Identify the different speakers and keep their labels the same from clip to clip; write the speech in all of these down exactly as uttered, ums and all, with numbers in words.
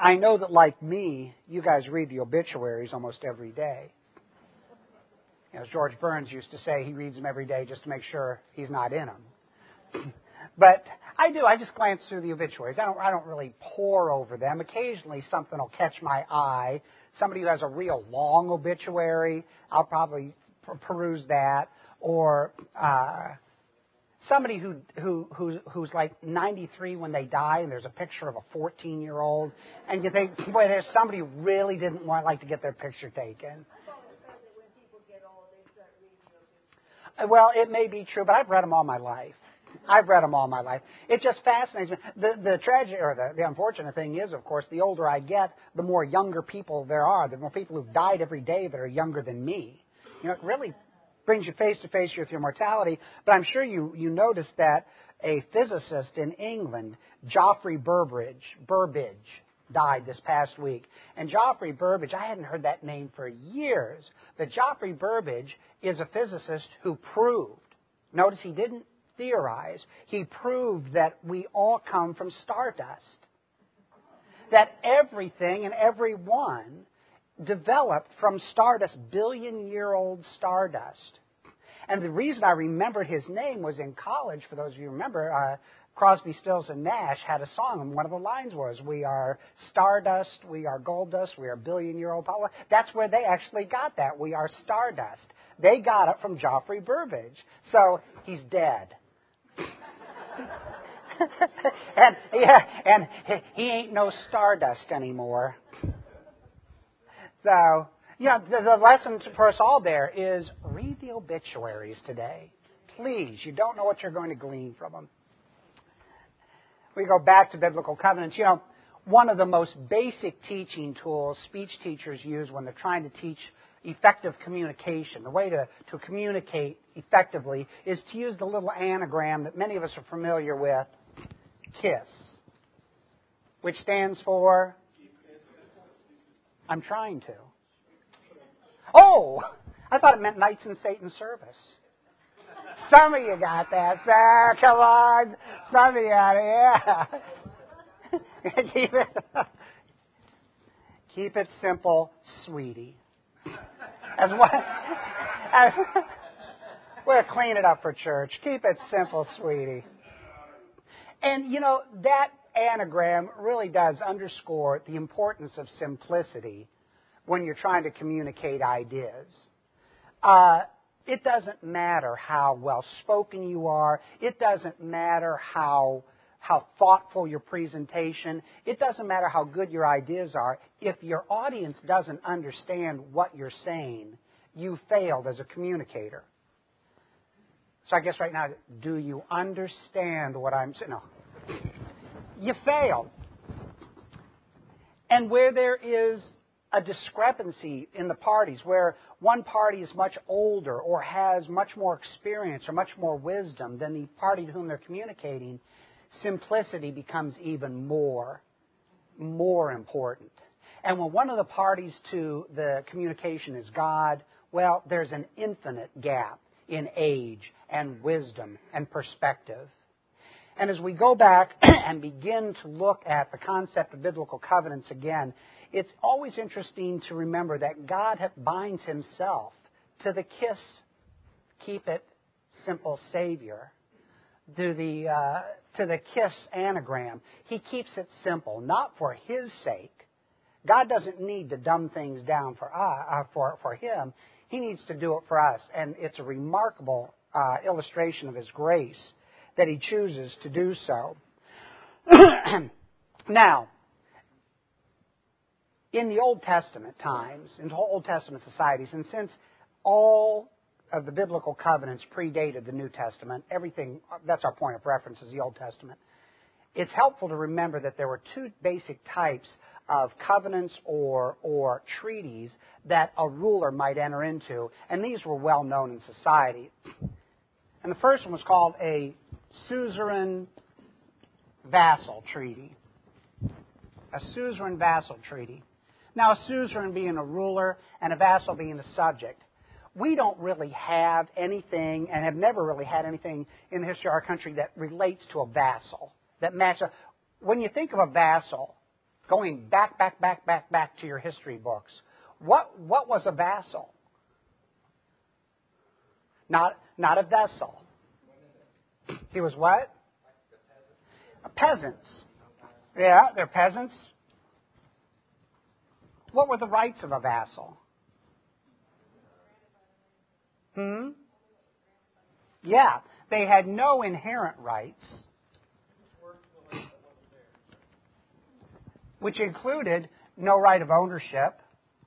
Speaker 1: I know that, like me, you guys read the obituaries almost every day. As George Burns used to say, he reads them every day just to make sure he's not in them. But I do. I just glance through the obituaries. I don't. I don't really pore over them. Occasionally, something will catch my eye. Somebody who has a real long obituary, I'll probably peruse that. Or uh, somebody who who who who's like ninety-three when they die, and there's a picture of a fourteen-year-old, and you think, boy, there's somebody who really didn't want like to get their picture taken. Well, it may be true, but I've read them all my life. I've read them all my life. It just fascinates me. The the tragedy, or the, the unfortunate thing is, of course, the older I get, the more younger people there are. The more people who've died every day that are younger than me. You know, it really brings you face to face with your mortality. But I'm sure you you noticed that a physicist in England, Geoffrey Burbidge, Burbidge, died this past week. And Geoffrey Burbidge, I hadn't heard that name for years, but Geoffrey Burbidge is a physicist who proved, notice he didn't theorize, he proved that we all come from stardust. That everything and everyone developed from stardust, billion-year-old stardust. And the reason I remembered his name was in college, for those of you who remember, uh, Crosby, Stills, and Nash had a song, and one of the lines was, "We are stardust, we are gold dust, we are billion-year-old power." That's where they actually got that. We are stardust. They got it from Geoffrey Burbidge. So he's dead. and yeah, and he ain't no stardust anymore. So, you know, the, the lesson for us all there is read the obituaries today. Please, you don't know what you're going to glean from them. We go back to biblical covenants. You know, one of the most basic teaching tools speech teachers use when they're trying to teach effective communication, the way to, to communicate effectively, is to use the little anagram that many of us are familiar with, KISS, which stands for, I'm trying to. Oh, I thought it meant Knights in Satan's Service. Some of you got that, sir. Come on. Some of you got it, yeah. keep, it, keep it simple, sweetie. As what? As, we'll clean it up for church. Keep it simple, sweetie. And, you know, that anagram really does underscore the importance of simplicity when you're trying to communicate ideas. Uh, it doesn't matter how well-spoken you are. It doesn't matter how how thoughtful your presentation. It doesn't matter how good your ideas are. If your audience doesn't understand what you're saying, you failed as a communicator. So I guess right now, do you understand what I'm saying? No. You failed. And where there is a discrepancy in the parties, where one party is much older or has much more experience or much more wisdom than the party to whom they're communicating, simplicity becomes even more, more important. And when one of the parties to the communication is God, well, there's an infinite gap in age and wisdom and perspective. And as we go back and begin to look at the concept of biblical covenants again, it's always interesting to remember that God binds himself to the KISS, keep it simple, Savior, to the, uh, to the KISS anagram. He keeps it simple, not for his sake. God doesn't need to dumb things down for, uh, for, for him. He needs to do it for us. And it's a remarkable uh, illustration of his grace that he chooses to do so. Now, in the Old Testament times, in Old Testament societies, and since all of the biblical covenants predated the New Testament, everything, that's our point of reference, is the Old Testament. It's helpful to remember that there were two basic types of covenants or, or treaties that a ruler might enter into, and these were well known in society. And the first one was called a suzerain vassal treaty. A suzerain vassal treaty. Now, a suzerain being a ruler and a vassal being a subject. We don't really have anything, and have never really had anything in the history of our country that relates to a vassal, that matches. When you think of a vassal, going back, back, back, back, back to your history books, what what was a vassal? Not not a vessel. He was what? Peasants. Yeah, they're peasants. What were the rights of a vassal? Hmm? Yeah, they had no inherent rights, which included no right of ownership,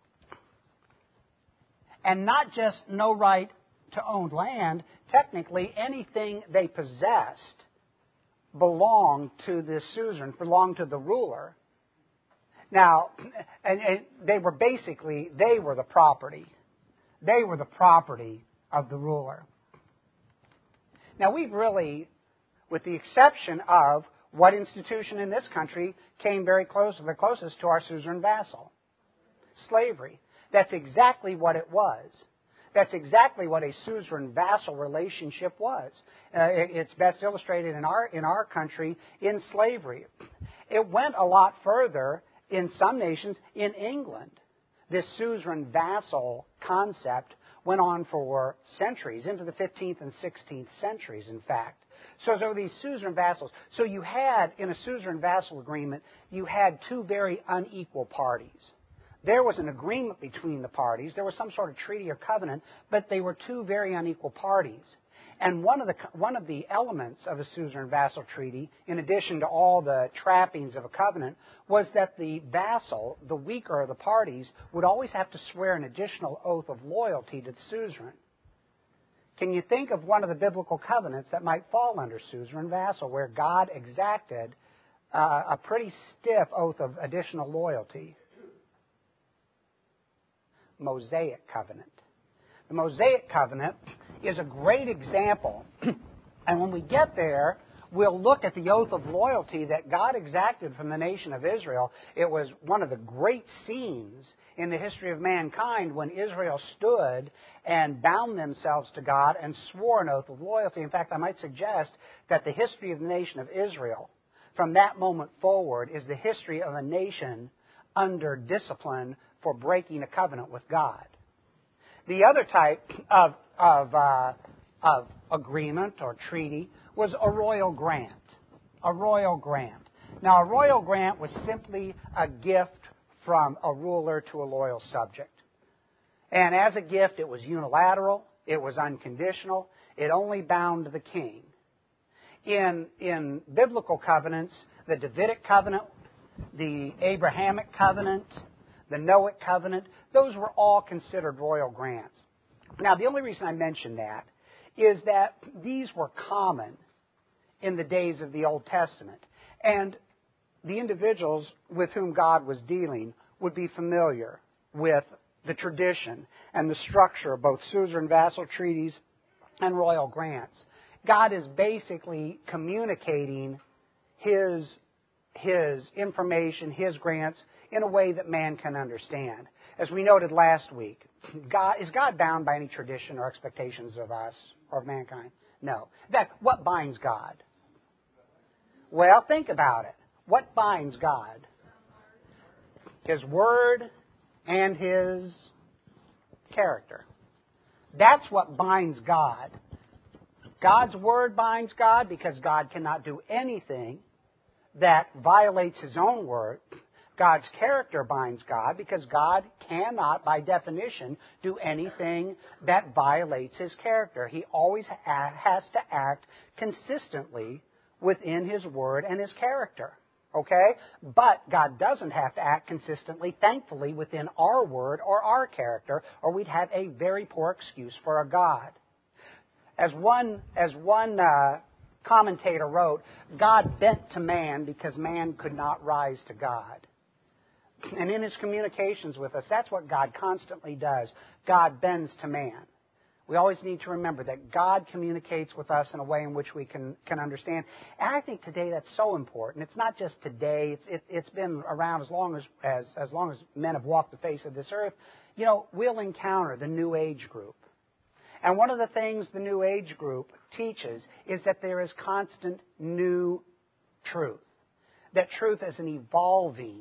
Speaker 1: and not just no right to own land. Technically, anything they possessed belonged to the suzerain, belonged to the ruler. Now, and, and they were basically, they were the property. They were the property of the ruler. Now, we've really, with the exception of what institution in this country came very close, the closest to our suzerain vassal? Slavery. That's exactly what it was. That's exactly what a suzerain vassal relationship was. Uh, it, it's best illustrated in our in our country in slavery. It went a lot further in some nations. In England, this suzerain vassal concept went on for centuries, into the fifteenth and sixteenth centuries, in fact. So there were these suzerain vassals. So you had, in a suzerain vassal agreement, you had two very unequal parties. There was an agreement between the parties. There was some sort of treaty or covenant, but they were two very unequal parties. And one of the one of the elements of a suzerain vassal treaty, in addition to all the trappings of a covenant, was that the vassal, the weaker of the parties, would always have to swear an additional oath of loyalty to the suzerain. Can you think of one of the biblical covenants that might fall under suzerain vassal, where God exacted uh, a pretty stiff oath of additional loyalty? Mosaic covenant. The Mosaic covenant is a great example. And when we get there, we'll look at the oath of loyalty that God exacted from the nation of Israel. It was one of the great scenes in the history of mankind when Israel stood and bound themselves to God and swore an oath of loyalty. In fact, I might suggest that the history of the nation of Israel, from that moment forward, is the history of a nation under discipline for breaking a covenant with God. The other type of, of, uh, of agreement or treaty was a royal grant. A royal grant. Now, a royal grant was simply a gift from a ruler to a loyal subject. And as a gift, it was unilateral, it was unconditional, it only bound the king. In, in biblical covenants, the Davidic covenant, the Abrahamic covenant, the Noahic covenant, those were all considered royal grants. Now, the only reason I mention that is that these were common in the days of the Old Testament. And the individuals with whom God was dealing would be familiar with the tradition and the structure of both suzerain vassal treaties and royal grants. God is basically communicating His His information, His grants, in a way that man can understand. As we noted last week, God, is God bound by any tradition or expectations of us or of mankind? No. In fact, what binds God? Well, think about it. What binds God? His Word and His character. That's what binds God. God's Word binds God because God cannot do anything that violates His own Word. God's character binds God because God cannot, by definition, do anything that violates His character. He always ha- has to act consistently within His Word and His character. Okay? But God doesn't have to act consistently, thankfully, within our Word or our character, or we'd have a very poor excuse for a God. As one, as one uh, commentator wrote, God bent to man because man could not rise to God. And in His communications with us, that's what God constantly does. God bends to man. We always need to remember that God communicates with us in a way in which we can, can understand. And I think today that's so important. It's not just today. It's, it, it's been around as long as, as, as long as men have walked the face of this earth. You know, we'll encounter the New Age group. And one of the things the New Age group teaches is that there is constant new truth. That truth is an evolving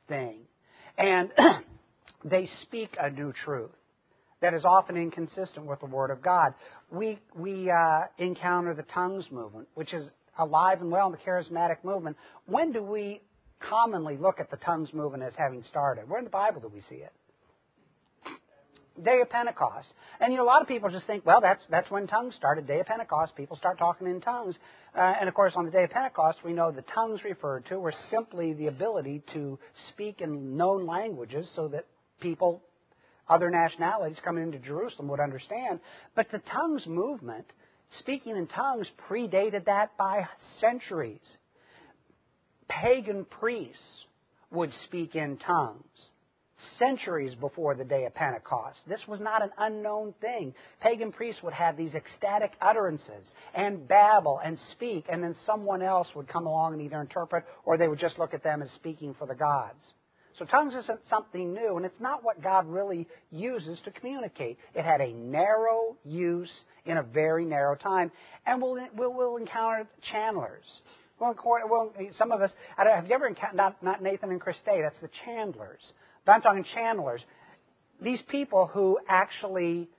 Speaker 1: thing. And they speak a new truth that is often inconsistent with the Word of God. We, we uh, encounter the tongues movement, which is alive and well in the charismatic movement. When do we commonly look at the tongues movement as having started? Where in the Bible do we see it? Day of Pentecost. And, you know, a lot of people just think, well, that's that's when tongues started. Day of Pentecost, people start talking in tongues. Uh, and, of course, on the Day of Pentecost, we know the tongues referred to were simply the ability to speak in known languages so that people, other nationalities coming into Jerusalem would understand. But the tongues movement, speaking in tongues, predated that by centuries. Pagan priests would speak in tongues centuries before the Day of Pentecost. This was not an unknown thing. Pagan priests would have these ecstatic utterances and babble and speak, and then someone else would come along and either interpret or they would just look at them as speaking for the gods. So tongues isn't something new, and it's not what God really uses to communicate. It had a narrow use in a very narrow time, and we'll, we'll, we'll encounter channelers. Well, well, some of us, I don't, have you ever encountered, not, not Nathan and Christe, that's the Chandlers. But I'm talking channelers. These people who actually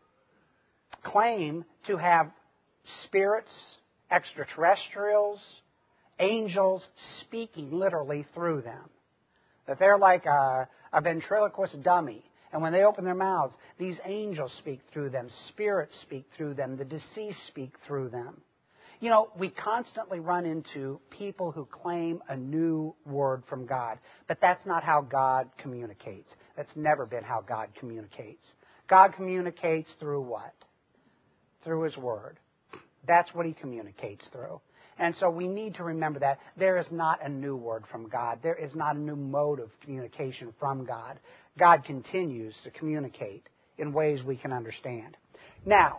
Speaker 1: claim to have spirits, extraterrestrials, angels speaking literally through them. That they're like a, a ventriloquist dummy. And when they open their mouths, these angels speak through them, spirits speak through them, the deceased speak through them. You know, we constantly run into people who claim a new word from God, but that's not how God communicates. That's never been how God communicates. God communicates through what? Through His Word. That's what He communicates through. And so we need to remember that there is not a new word from God. There is not a new mode of communication from God. God continues to communicate in ways we can understand. Now,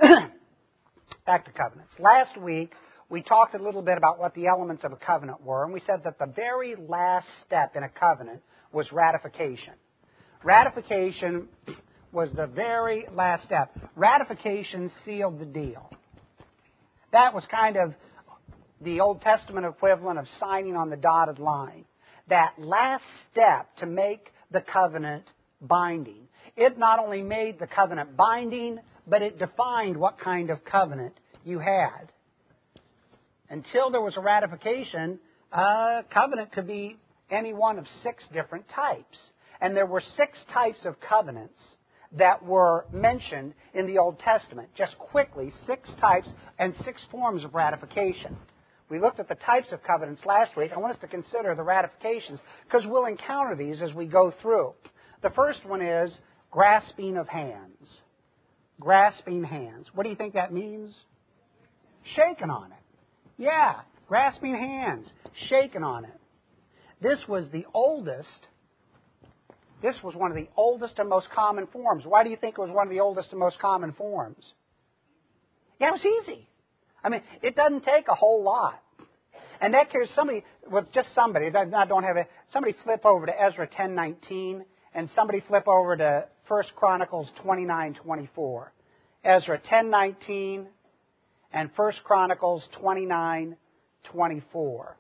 Speaker 1: back to covenants. Last week, we talked a little bit about what the elements of a covenant were, and we said that the very last step in a covenant was ratification. Ratification was the very last step. Ratification sealed the deal. That was kind of the Old Testament equivalent of signing on the dotted line. That last step to make the covenant binding. It not only made the covenant binding, but it defined what kind of covenant you had. Until there was a ratification, a covenant could be any one of six different types. And there were six types of covenants that were mentioned in the Old Testament. Just quickly, six types and six forms of ratification. We looked at the types of covenants last week. I want us to consider the ratifications because we'll encounter these as we go through. The first one is grasping of hands. Grasping hands. What do you think that means? Shaking on it. Yeah, grasping hands, shaking on it. This was the oldest, this was one of the oldest and most common forms. Why do you think it was one of the oldest and most common forms? Yeah, it was easy. I mean, it doesn't take a whole lot. And that carries somebody, well, just somebody, I don't have it, somebody flip over to Ezra ten nineteen, and somebody flip over to First Chronicles twenty-nine twenty-four. Ezra ten nineteen and First Chronicles twenty-nine twenty-four.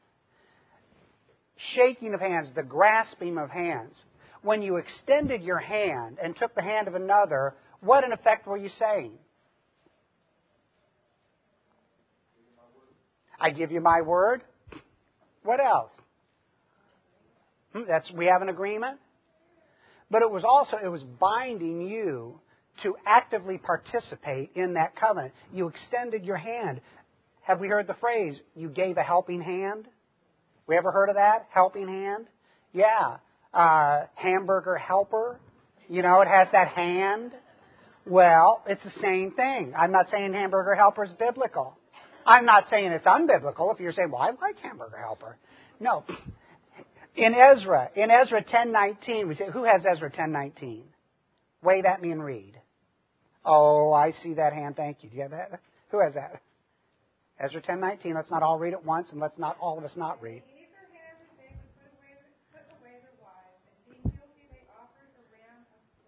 Speaker 1: Shaking of hands, the grasping of hands. When you extended your hand and took the hand of another, what in effect were you saying? I give you my word. What else? Hmm, that's we have an agreement. But it was also it was binding you to actively participate in that covenant. You extended your hand. Have we heard the phrase, you gave a helping hand? We ever heard of that? Helping hand? Yeah. Uh, hamburger helper. You know, it has that hand. Well, it's the same thing. I'm not saying hamburger helper is biblical. I'm not saying it's unbiblical. If you're saying, well, I like hamburger helper. No. In Ezra, in Ezra ten nineteen, we say, who has Ezra ten nineteen? Wave at me and read. Oh, I see that hand. Thank you. Do you have that? Who has that? Ezra ten nineteen. Let's not all read it once, and let's not all of us not read.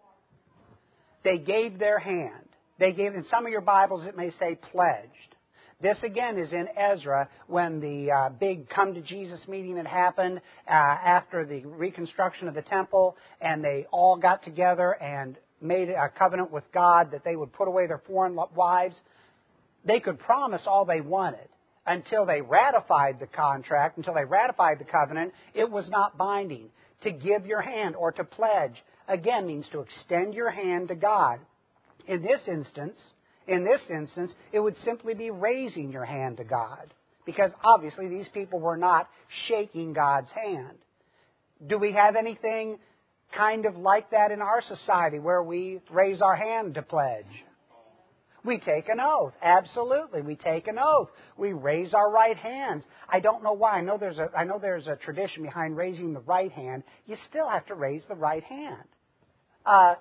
Speaker 1: They gave their hand. They gave, in some of your Bibles, it may say pledged. This, again, is in Ezra when the uh, big Come to Jesus meeting had happened uh, after the reconstruction of the temple, and they all got together and made a covenant with God that they would put away their foreign wives. They could promise all they wanted until they ratified the contract, until they ratified the covenant. It was not binding. To give your hand or to pledge, again, means to extend your hand to God. In this instance, In this instance, it would simply be raising your hand to God, because obviously these people were not shaking God's hand. Do we have anything kind of like that in our society where we raise our hand to pledge? We take an oath. Absolutely, we take an oath. We raise our right hands. I don't know why. I know there's a I know there's a tradition behind raising the right hand. You still have to raise the right hand. Uh,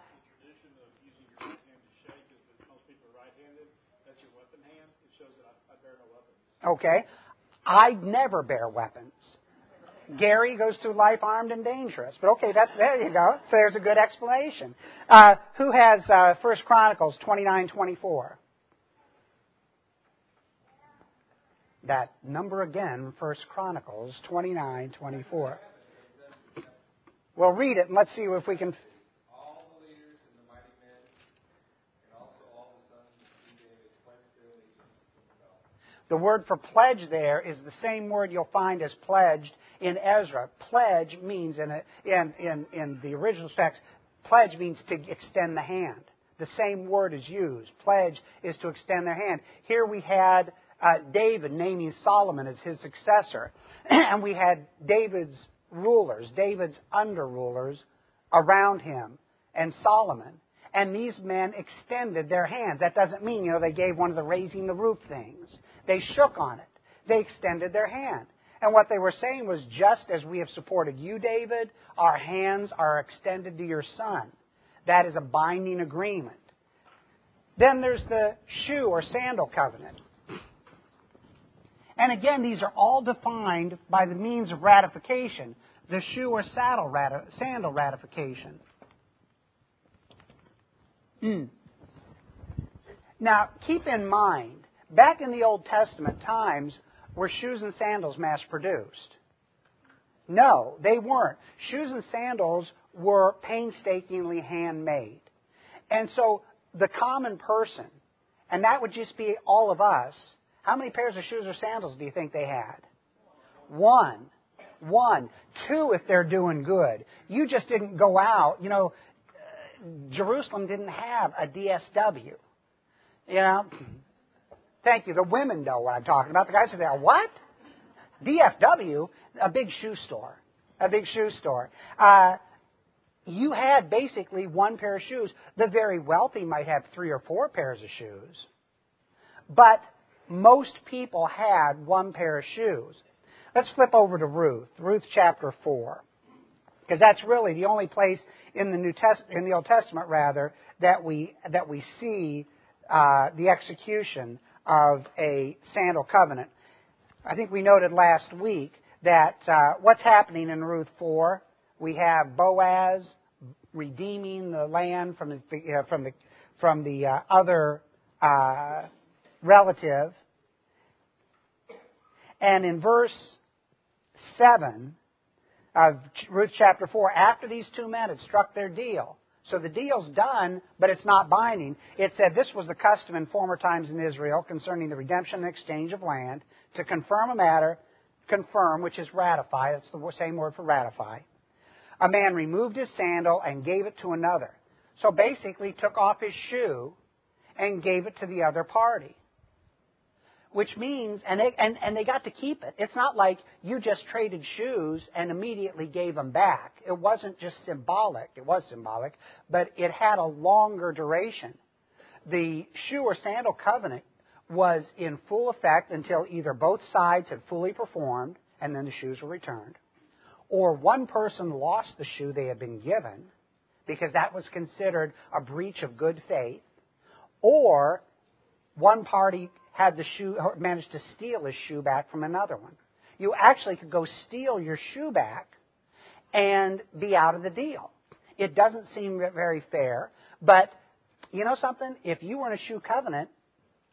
Speaker 1: Okay, I never bear weapons. Gary goes through life armed and dangerous. But okay, that, there you go. So there's a good explanation. Uh, who has uh, First Chronicles twenty-nine twenty-four? That number again, First Chronicles twenty-nine twenty-four. Well, read it and let's see if we can... The word for pledge there is the same word you'll find as pledged in Ezra. Pledge means, in, a, in, in, in the original text, pledge means to extend the hand. The same word is used. Pledge is to extend their hand. Here we had uh, David naming Solomon as his successor. And we had David's rulers, David's under-rulers around him, and Solomon. And these men extended their hands. That doesn't mean, you know, they gave one of the raising the roof things. They shook on it. They extended their hand. And what they were saying was, just as we have supported you, David, our hands are extended to your son. That is a binding agreement. Then there's the shoe or sandal covenant. And again, these are all defined by the means of ratification. The shoe or saddle rati- sandal ratification. Mm. Now, keep in mind, back in the Old Testament times, were shoes and sandals mass-produced? No, they weren't. Shoes and sandals were painstakingly handmade. And so the common person, and that would just be all of us, how many pairs of shoes or sandals do you think they had? One. One. Two if they're doing good. You just didn't go out, you know, Jerusalem didn't have a D S W. You know, thank you. The women know what I'm talking about. The guys are there. What? D F W? A big shoe store. A big shoe store. Uh, you had basically one pair of shoes. The very wealthy might have three or four pairs of shoes. But most people had one pair of shoes. Let's flip over to Ruth. Ruth chapter four. Because that's really the only place in the New Test in the Old Testament, rather, that we that we see uh, the execution of a sandal covenant. I think we noted last week that uh, what's happening in Ruth four, we have Boaz redeeming the land from the uh, from the from the uh, other uh, relative, and in verse seven. Of Ruth chapter four, after these two men had struck their deal. So the deal's done, but it's not binding. It said this was the custom in former times in Israel concerning the redemption and exchange of land, to confirm a matter, confirm, which is ratify, that's the same word for ratify. A man removed his sandal and gave it to another. So basically took off his shoe and gave it to the other party. Which means, and they, and, and they got to keep it. It's not like you just traded shoes and immediately gave them back. It wasn't just symbolic. It was symbolic, but it had a longer duration. The shoe or sandal covenant was in full effect until either both sides had fully performed and then the shoes were returned, or one person lost the shoe they had been given because that was considered a breach of good faith, or one party had the shoe, managed to steal his shoe back from another one. You actually could go steal your shoe back and be out of the deal. It doesn't seem very fair, but you know something? If you were in a shoe covenant,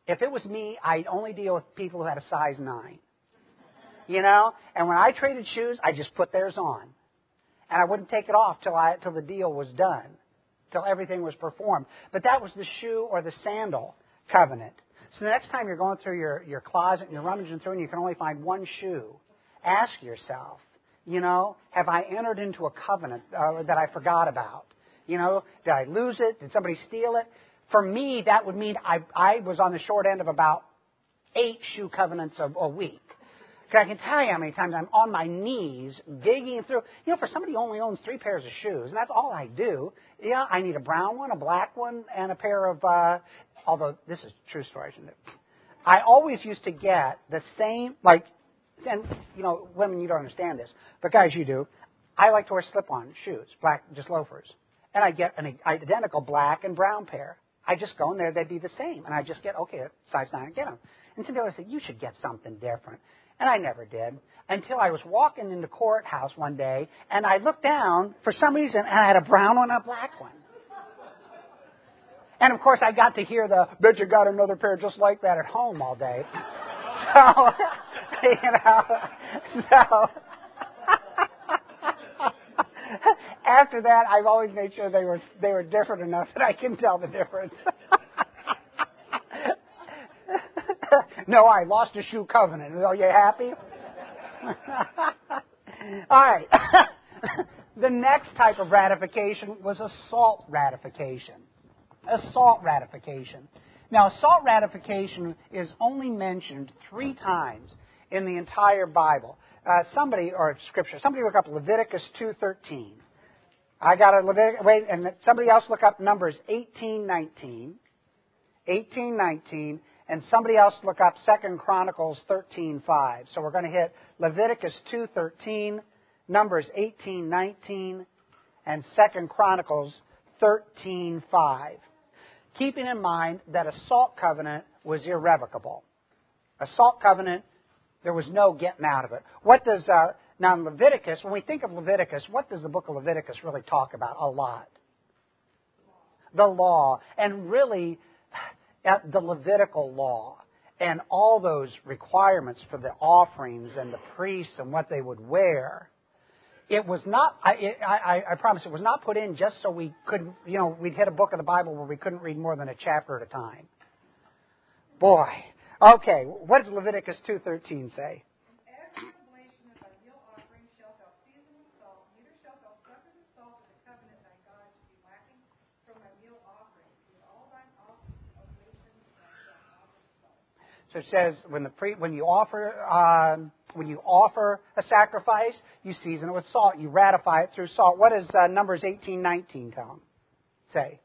Speaker 1: If it was me, I'd only deal with people who had a size nine. You know? And when I traded shoes, I just put theirs on. And I wouldn't take it off till I till the deal was done, till everything was performed. But that was the shoe or the sandal covenant. So the next time you're going through your, your closet and you're rummaging through and you can only find one shoe, ask yourself, you know, have I entered into a covenant uh, that I forgot about? You know, did I lose it? Did somebody steal it? For me, that would mean I, I was on the short end of about eight shoe covenants a, a week. Because I can tell you how many times I'm on my knees digging through. You know, for somebody who only owns three pairs of shoes, and that's all I do, yeah, I need a brown one, a black one, and a pair of, uh, although this is a true story, isn't it? I always used to get the same, like, and, you know, women, you don't understand this, but guys, you do. I like to wear slip-on shoes, black, just loafers. And I get an identical black and brown pair. I just go in there, they'd be the same. And I just get, okay, size nine, get them. And Cynthia always said, you should get something different. And I never did until I was walking in the courthouse one day, and I looked down for some reason, and I had a brown one and a black one. And, of course, I got to hear the, bet you got another pair just like that at home all day. So, you know, so... After that, I've always made sure they were they were different enough that I can tell the difference. No, I lost a shoe covenant. Are you happy? All right. The next type of ratification was assault ratification. Assault ratification. Now, assault ratification is only mentioned three times in the entire Bible. Uh, somebody, or Scripture, somebody look up Leviticus two thirteen. I got a Leviticus, wait, and somebody else look up Numbers eighteen nineteen. eighteen nineteen, and somebody else look up Second Chronicles thirteen five. So we're going to hit Leviticus two thirteen, Numbers eighteen nineteen, and Second Chronicles thirteen five. Keeping in mind that a salt covenant was irrevocable. A salt covenant, there was no getting out of it. What does, uh, now in Leviticus, when we think of Leviticus, what does the book of Leviticus really talk about? A lot. The law. And really, at the Levitical law and all those requirements for the offerings and the priests and what they would wear, it was not, I, it, I, I promise, it was not put in just so we couldn't, you know, we'd hit a book of the Bible where we couldn't read more than a chapter at a time. Boy. Okay, what does Leviticus two thirteen say?
Speaker 2: Every oblation of thy meal offering shalt thou season with salt, neither shalt thou suffer the salt of the covenant thy God to be lacking from thy meal offering. With all thine oblations thou shalt offer salt.
Speaker 1: So it says when the pre, when you offer um, when you offer a sacrifice, you season it with salt. You ratify it through salt. What does uh, Numbers eighteen nineteen tell them? Say.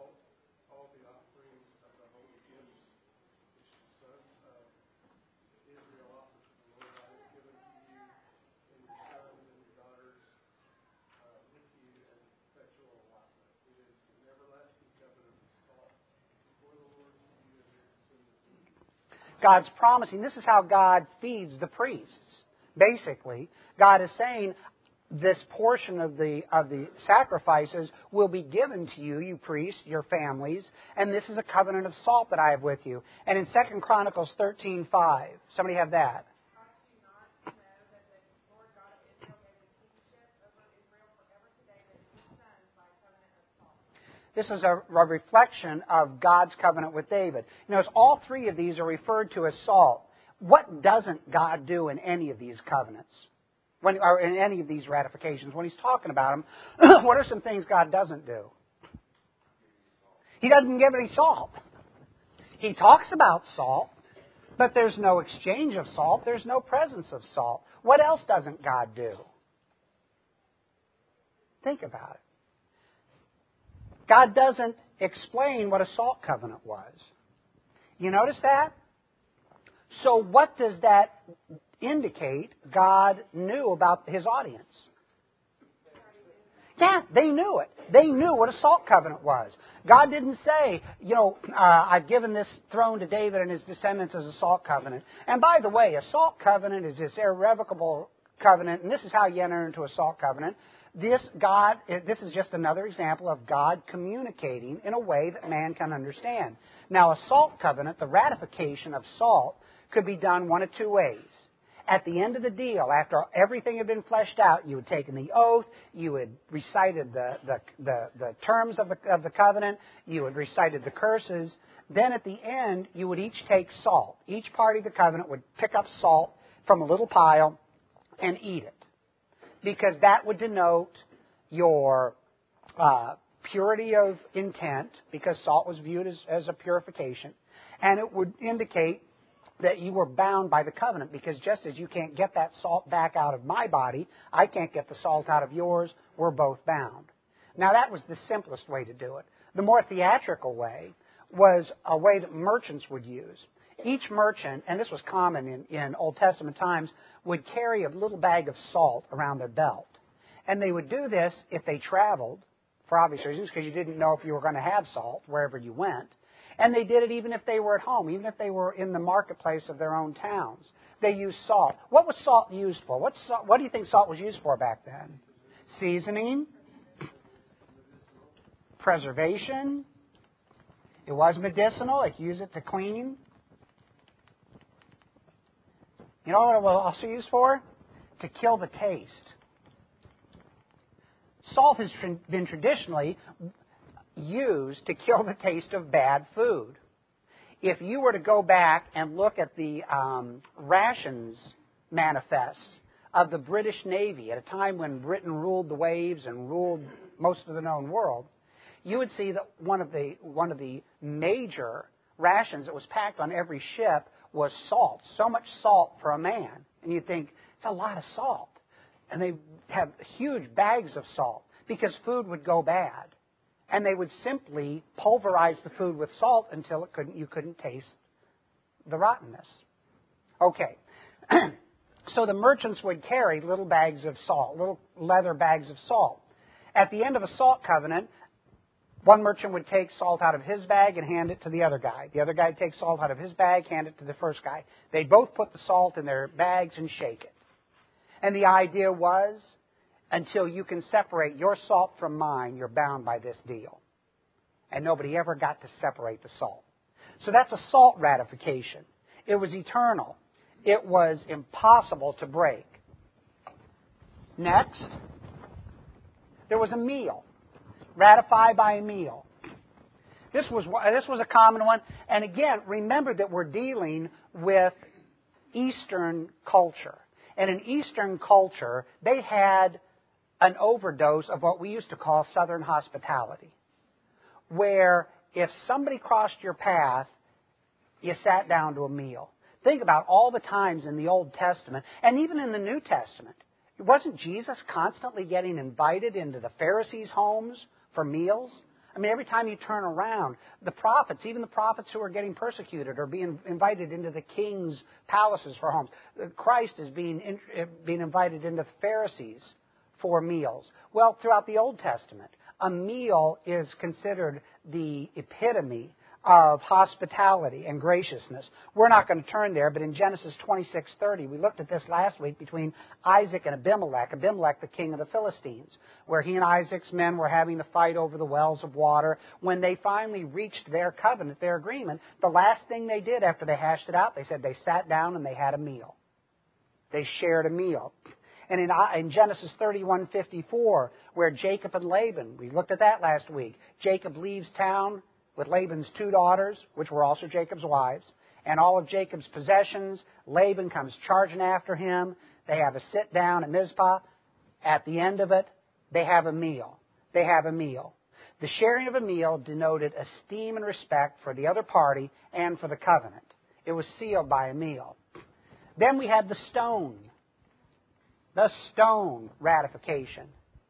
Speaker 1: God's promising, this is how God feeds the priests. Basically, God is saying this portion of the of the sacrifices will be given to you, you priests, your families, and this is a covenant of salt that I have with you. And in Second Chronicles thirteen five, somebody have that? This is a, a reflection of God's covenant with David. You notice all three of these are referred to as salt. What doesn't God do in any of these covenants? When, or in any of these ratifications? When He's talking about them, what are some things God doesn't do? He doesn't give any salt. He talks about salt, but there's no exchange of salt. There's no presence of salt. What else doesn't God do? Think about it. God doesn't explain what a salt covenant was. You notice that? So what does that indicate God knew about His audience? Yeah, they knew it. They knew what a salt covenant was. God didn't say, you know, uh, I've given this throne to David and his descendants as a salt covenant. And by the way, a salt covenant is this irrevocable covenant, and this is how you enter into a salt covenant. This God, this is just another example of God communicating in a way that man can understand. Now, a salt covenant, the ratification of salt, could be done one of two ways. At the end of the deal, after everything had been fleshed out, you had taken the oath, you had recited the, the, the, the terms of the, of the covenant, you had recited the curses. Then at the end, you would each take salt. Each party of the covenant would pick up salt from a little pile and eat it, because that would denote your uh, purity of intent, because salt was viewed as, as a purification, and it would indicate that you were bound by the covenant, because just as you can't get that salt back out of my body, I can't get the salt out of yours, we're both bound. Now, that was the simplest way to do it. The more theatrical way was a way that merchants would use. Each merchant, and this was common in, in Old Testament times, would carry a little bag of salt around their belt. And they would do this if they traveled, for obvious reasons, because you didn't know if you were going to have salt wherever you went. And they did it even if they were at home, even if they were in the marketplace of their own towns. They used salt. What was salt used for? What's, what do you think salt was used for back then? Seasoning, preservation. It was medicinal. They could use it to clean. You know what it was also used for? To kill the taste. Salt has been traditionally used to kill the taste of bad food. If you were to go back and look at the um, rations manifests of the British Navy at a time when Britain ruled the waves and ruled most of the known world, you would see that one of the one of the major rations that was packed on every ship was salt. So much salt for a man. And you'd think, it's a lot of salt. And they have huge bags of salt because food would go bad. And they would simply pulverize the food with salt until it couldn't, you couldn't taste the rottenness. Okay. So the merchants would carry little bags of salt, little leather bags of salt. At the end of a salt covenant, one merchant would take salt out of his bag and hand it to the other guy. The other guy would take salt out of his bag, hand it to the first guy. They'd both put the salt in their bags and shake it. And the idea was, until you can separate your salt from mine, you're bound by this deal. And nobody ever got to separate the salt. So that's a salt ratification. It was eternal. It was impossible to break. Next, there was a meal. Ratified by a meal. This was, this was a common one. And again, remember that we're dealing with Eastern culture. And in Eastern culture, they had an overdose of what we used to call Southern hospitality, where if somebody crossed your path, you sat down to a meal. Think about all the times in the Old Testament, and even in the New Testament. Wasn't Jesus constantly getting invited into the Pharisees' homes for meals? I mean, every time you turn around, the prophets, even the prophets who are getting persecuted, are being invited into the king's palaces for homes. Christ is being, being invited into the Pharisees for meals. Well, throughout the Old Testament, a meal is considered the epitome of hospitality and graciousness. We're not going to turn there, but in Genesis twenty-six thirty, we looked at this last week between Isaac and Abimelech, Abimelech the king of the Philistines, where he and Isaac's men were having to fight over the wells of water. When they finally reached their covenant, their agreement, the last thing they did after they hashed it out, they said they sat down and they had a meal. They shared a meal. And in, in Genesis thirty-one fifty-four, where Jacob and Laban, we looked at that last week. Jacob leaves town with Laban's two daughters, which were also Jacob's wives, and all of Jacob's possessions. Laban comes charging after him. They have a sit down at Mizpah. At the end of it, they have a meal. They have a meal. The sharing of a meal denoted esteem and respect for the other party and for the covenant. It was sealed by a meal. Then we had the stone. The stone ratification.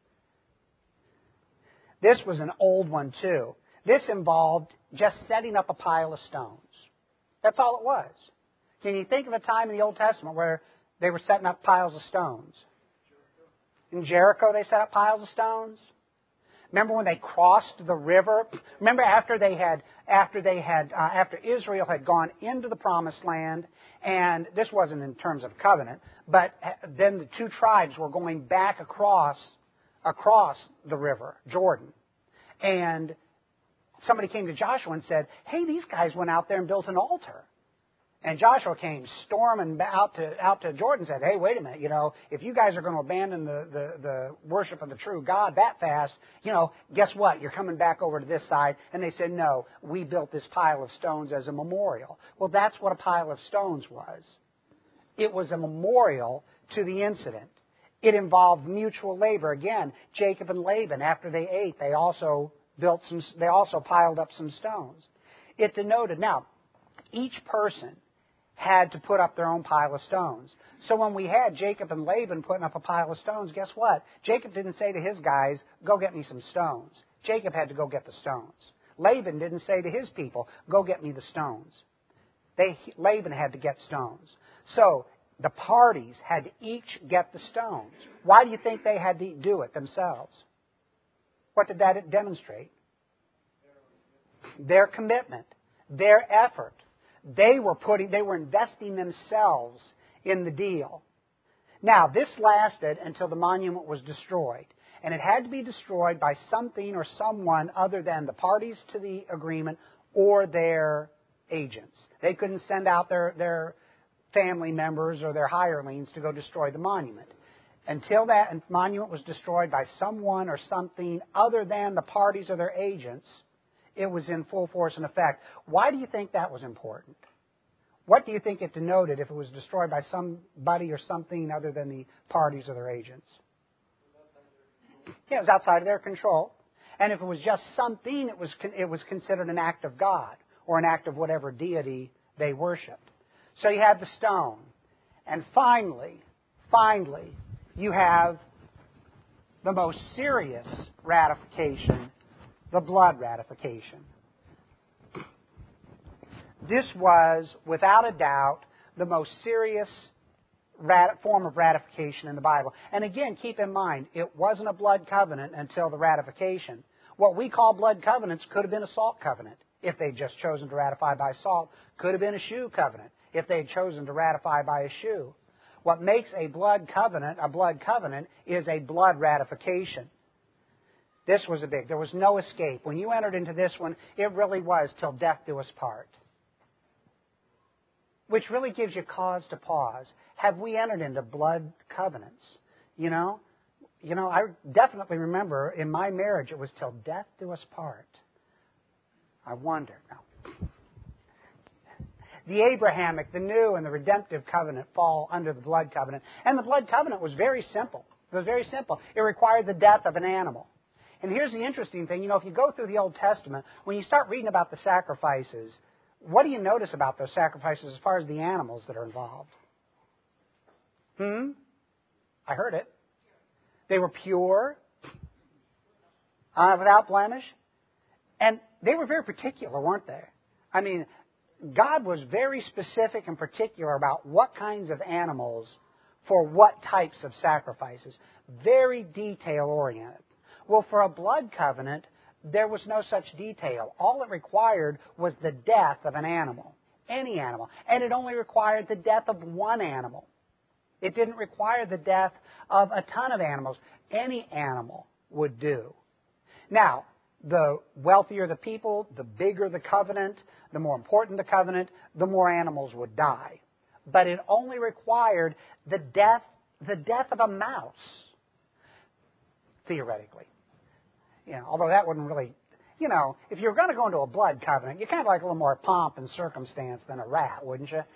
Speaker 1: This was an old one too. This involved just setting up a pile of stones. That's all it was. Can you think of a time in the Old Testament where they were setting up piles of stones? In Jericho, they set up piles of stones. Remember when they crossed the river? Remember after they had, after they had, uh, after Israel had gone into the Promised Land, and this wasn't in terms of covenant, but then the two tribes were going back across across the river, Jordan. And somebody came to Joshua and said, hey, these guys went out there and built an altar. And Joshua came storming out to out to Jordan and said, hey, wait a minute, you know, if you guys are going to abandon the, the, the worship of the true God that fast, you know, guess what? You're coming back over to this side. And they said, no, we built this pile of stones as a memorial. Well, that's what a pile of stones was. It was a memorial to the incident. It involved mutual labor. Again, Jacob and Laban, after they ate, they also built some, they also piled up some stones. It denoted, now, each person had to put up their own pile of stones. So when we had Jacob and Laban putting up a pile of stones, guess what? Jacob didn't say to his guys, go get me some stones. Jacob had to go get the stones. Laban didn't say to his people, go get me the stones. They, Laban had to get stones. So the parties had to each get the stones. Why do you think they had to do it themselves? What did that demonstrate? Their commitment, their effort. They were putting, they were investing themselves in the deal. Now, this lasted until the monument was destroyed. And it had to be destroyed by something or someone other than the parties to the agreement or their agents. They couldn't send out their, their family members or their hirelings to go destroy the monument. Until that monument was destroyed by someone or something other than the parties or their agents, it was in full force and effect. Why do you think that was important? What do you think it denoted if it was destroyed by somebody or something other than the parties or their agents? Yeah, it was outside of their control. And if it was just something, it was it was considered an act of God or an act of whatever deity they worshipped. So you have the stone. And finally, finally, you have the most serious ratification, the blood ratification. This was, without a doubt, the most serious rat- form of ratification in the Bible. And again, keep in mind, it wasn't a blood covenant until the ratification. What we call blood covenants could have been a salt covenant if they'd just chosen to ratify by salt. Could have been a shoe covenant if they'd chosen to ratify by a shoe. What makes a blood covenant a blood covenant is a blood ratification. This was a big, there was no escape. When you entered into this one, it really was till death do us part. Which really gives you cause to pause. Have we entered into blood covenants? You know? You know, I definitely remember in my marriage it was till death do us part. I wonder. No. The Abrahamic, the new, and the redemptive covenant fall under the blood covenant. And the blood covenant was very simple. It was very simple. It required the death of an animal. And here's the interesting thing. You know, if you go through the Old Testament, when you start reading about the sacrifices, what do you notice about those sacrifices as far as the animals that are involved? Hmm? I heard it. They were pure, uh, without blemish. And they were very particular, weren't they? I mean, God was very specific and particular about what kinds of animals for what types of sacrifices. Very detail-oriented. Well, for a blood covenant, there was no such detail. All it required was the death of an animal, any animal. And it only required the death of one animal. It didn't require the death of a ton of animals. Any animal would do. Now, the wealthier the people, the bigger the covenant, the more important the covenant, the more animals would die. But it only required the death, the death of a mouse, theoretically. You know, although that wouldn't really, you know, if you're going to go into a blood covenant, you kind of like a little more pomp and circumstance than a rat, wouldn't you?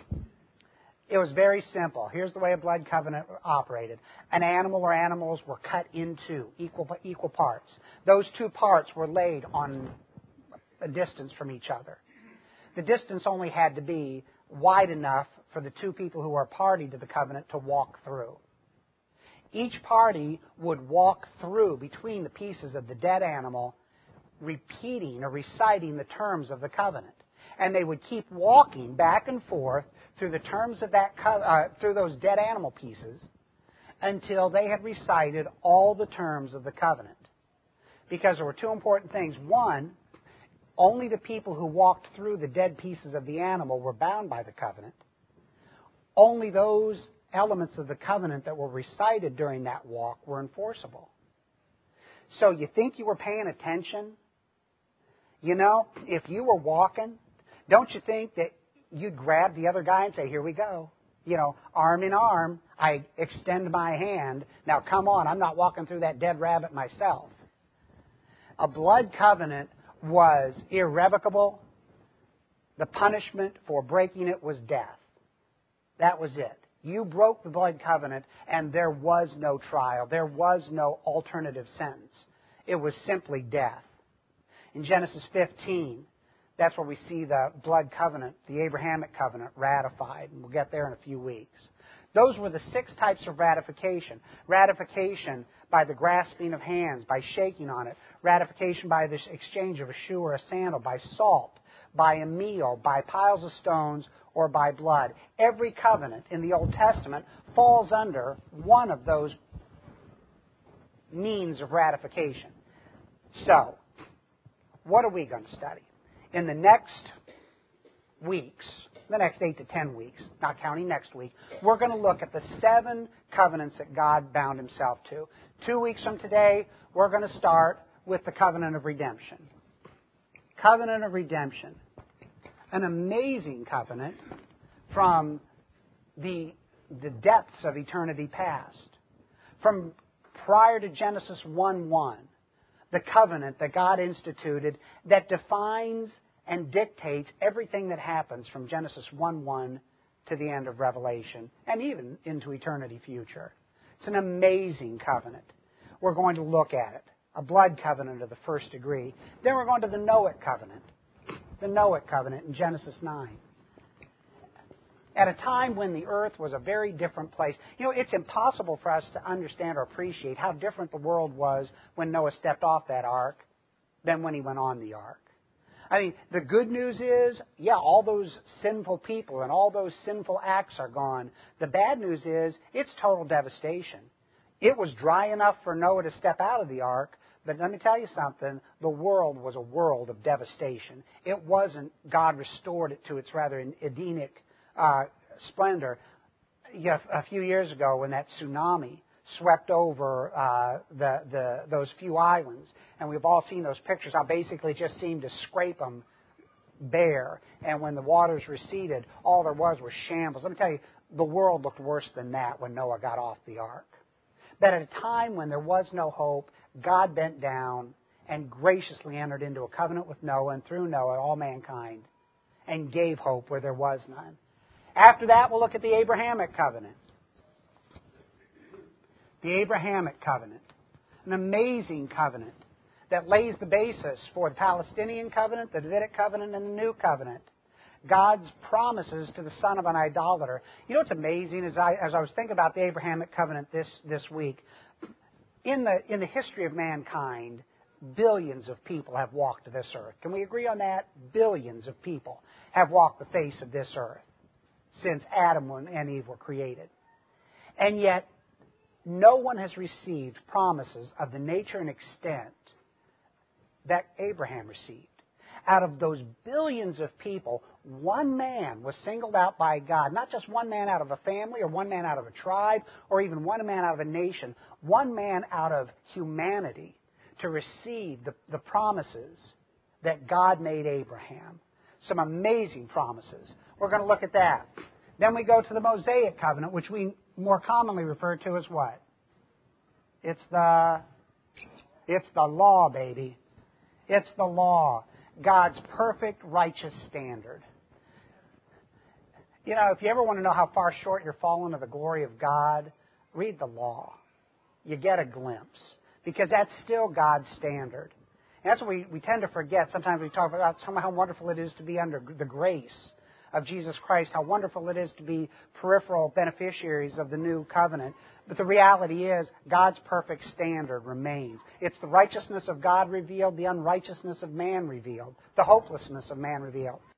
Speaker 1: It was very simple. Here's the way a blood covenant operated. An animal or animals were cut into equal equal parts. Those two parts were laid on a distance from each other. The distance only had to be wide enough for the two people who were party to the covenant to walk through. Each party would walk through between the pieces of the dead animal, repeating or reciting the terms of the covenant. And they would keep walking back and forth through the terms of that, co- uh, through those dead animal pieces until they had recited all the terms of the covenant. Because there were two important things. One, only the people who walked through the dead pieces of the animal were bound by the covenant. Only those elements of the covenant that were recited during that walk were enforceable. So you think you were paying attention? You know, if you were walking, don't you think that you'd grab the other guy and say, here we go. You know, arm in arm, I extend my hand. Now come on, I'm not walking through that dead rabbit myself. A blood covenant was irrevocable. The punishment for breaking it was death. That was it. You broke the blood covenant and there was no trial. There was no alternative sentence. It was simply death. In Genesis fifteen, that's where we see the blood covenant, the Abrahamic covenant, ratified. And we'll get there in a few weeks. Those were the six types of ratification. Ratification by the grasping of hands, by shaking on it. Ratification by the exchange of a shoe or a sandal, by salt, by a meal, by piles of stones, or by blood. Every covenant in the Old Testament falls under one of those means of ratification. So, what are we going to study? In the next weeks, the next eight to ten weeks, not counting next week, we're going to look at the seven covenants that God bound himself to. Two weeks from today, we're going to start with the covenant of redemption. Covenant of redemption. An amazing covenant from the, the depths of eternity past. From prior to Genesis one one, the covenant that God instituted that defines and dictates everything that happens from Genesis one one to the end of Revelation, and even into eternity future. It's an amazing covenant. We're going to look at it. A blood covenant of the first degree. Then we're going to the Noahic covenant. The Noahic covenant in Genesis nine. At a time when the earth was a very different place. You know, it's impossible for us to understand or appreciate how different the world was when Noah stepped off that ark than when he went on the ark. I mean, the good news is, yeah, all those sinful people and all those sinful acts are gone. The bad news is, it's total devastation. It was dry enough for Noah to step out of the ark, but let me tell you something, the world was a world of devastation. It wasn't, God restored it to its rather Edenic uh, splendor. Yeah, a few years ago when that tsunami swept over uh, the, the, those few islands, and we've all seen those pictures, how basically it just seemed to scrape them bare, and when the waters receded, all there was was shambles. Let me tell you, the world looked worse than that when Noah got off the ark. But at a time when there was no hope, God bent down and graciously entered into a covenant with Noah, and through Noah, all mankind, and gave hope where there was none. After that, we'll look at the Abrahamic covenant. The Abrahamic covenant. An amazing covenant that lays the basis for the Palestinian covenant, the Davidic covenant, and the New covenant. God's promises to the son of an idolater. You know what's amazing as I as I was thinking about the Abrahamic covenant this, this week, in the in the history of mankind, billions of people have walked this earth. Can we agree on that? Billions of people have walked the face of this earth since Adam and Eve were created. And yet, no one has received promises of the nature and extent that Abraham received. Out of those billions of people, one man was singled out by God. Not just one man out of a family or one man out of a tribe or even one man out of a nation. One man out of humanity to receive the, the promises that God made Abraham. Some amazing promises. We're going to look at that. Then we go to the Mosaic covenant, which we more commonly refer to as what? It's the, it's the law, baby. It's the law. God's perfect, righteous standard. You know, if you ever want to know how far short you're falling of the glory of God, read the law. You get a glimpse. Because that's still God's standard. And that's what we, we tend to forget. Sometimes we talk about how wonderful it is to be under the grace of Jesus Christ, how wonderful it is to be peripheral beneficiaries of the new covenant. But the reality is, God's perfect standard remains. It's the righteousness of God revealed, the unrighteousness of man revealed, the hopelessness of man revealed.